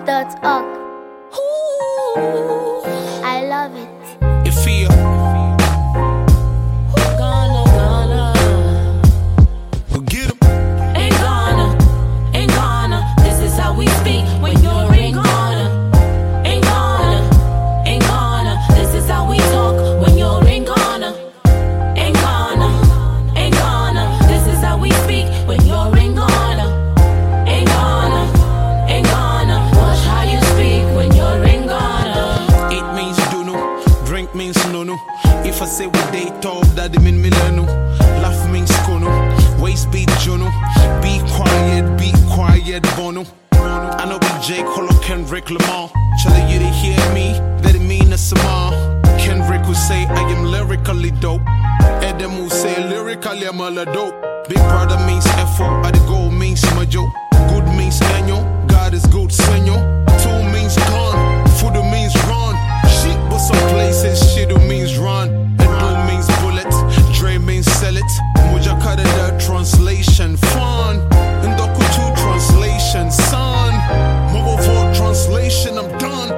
GhanaSongs.org. I love it. You feel Ghana. go get 'em. In Ghana, this is how we speak when you're in Ghana. In Ghana, this is how we talk when you're in Ghana. In Ghana, this is how we speak when you're in Ghana. In Ghana, watch how you speak when you're in Ghana. It means do no, drink means no no. If I say what they talk, that they mean milano. Laugh means kono, waist beat jono. Be quiet, bono. I know be J. Cole, Kendrick Lamar. Chilla, you to hear me, that it mean a samar. Kendrick will say I am lyrically dope. Adam will say lyrically I'm a dope. Big brother means F.O. The gold means majo. Good means annual, God is good, senor. Two means gone, food means run. Shit, but some places shit means run. And do means bullet, Dre means sell it. Moja Kadada translation, fun. And Doku 2 translation, son. Mobile 4 translation, I'm done.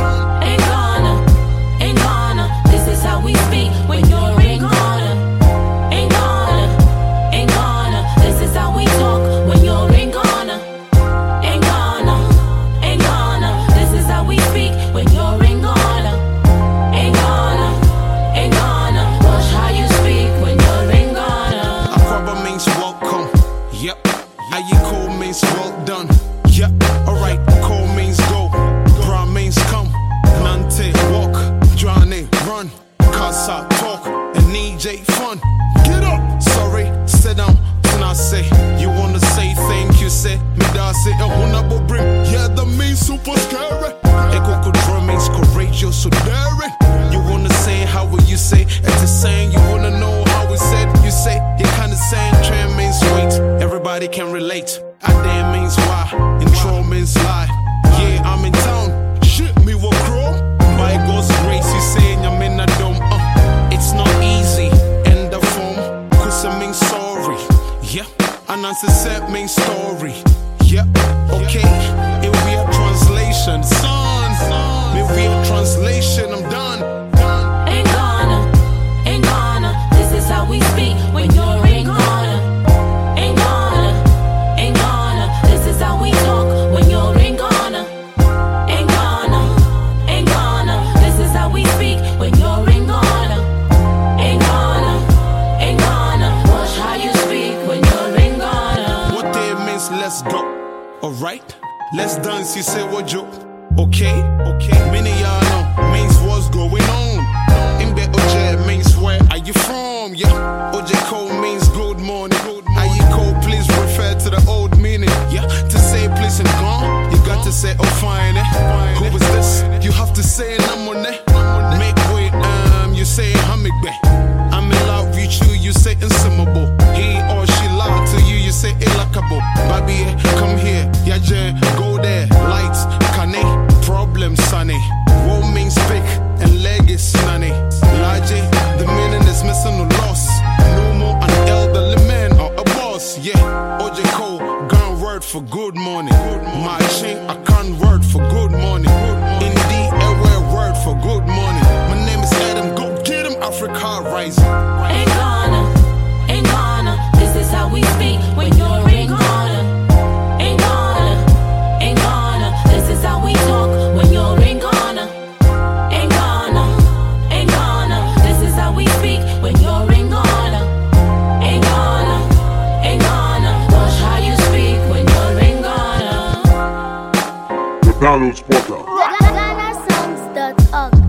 In Ghana, this is how we speak when you're in Ghana. In Ghana, this is how we talk when you're in Ghana. In Ghana, this is how we speak when you're in Ghana. In Ghana, watch how you speak when you're in Ghana. Akwaba means welcome, yep. Ayiko means well done, yep. Alright, Cole means go. Bra means come. Nante walk, Johnny run. Casa talk, and DJ fun. Get up, sorry, sit down. Then I say, you wanna say thank you, say me da say a hunabo bring. Yeah, that means super scary. Ekoko drum means courageous, so daring. You wanna say how will you say? It's the same, you wanna know how we said. You say you kinda saying trend means wait. Everybody can relate. I damn means why, intro means lie. Yeah, I'm in town. Shit, me will grow. By God's grace, you say I'm in a dome. It's not easy. End the form. Kusa means sorry. Yeah. And answer set means story. Yeah. Okay. It will be a translation. Son. It will be a translation. I'm done. In Ghana, this is how we speak when you're in Ghana. In Ghana, this is how we talk when you're in Ghana. In Ghana, this is how we speak when you're in Ghana. In Ghana, watch how you speak when you're in Ghana. What day means let's go. Alright. Let's dance. You say what you. Okay. Many y'all know means what's going on. Imbe Oje means where are you from? Yeah. Oje Cole means good morning. Ayiko, please refer to the old meaning. Yeah. To say please and gone, you got to say oh fine. Who was this? You have to say namone. Make way, you say hamigbe. I'm in love with you, you say insimable. He or she lied to you, you say ilakable. Baby, come here, yaje, go there. Lights, kane, problem sunny. Woe means pick and leg is nanny. Laje, the meaning is missing no loss. No more an elderly man or a boss. Yeah, OJ Cole, gun word for good morning. My chain, I can't word for good morning. Indeed, everywhere word for good morning. My name is Adam, go get him, Africa rising. In Ghana, this is how we speak when you're in Ghana. In Ghana, this is how we talk when you're in Ghana. In Ghana, this is how we speak when you're in Ghana. In Ghana, watch how you speak when you're in Ghana. The Download Spotter. GhanaSongs.org.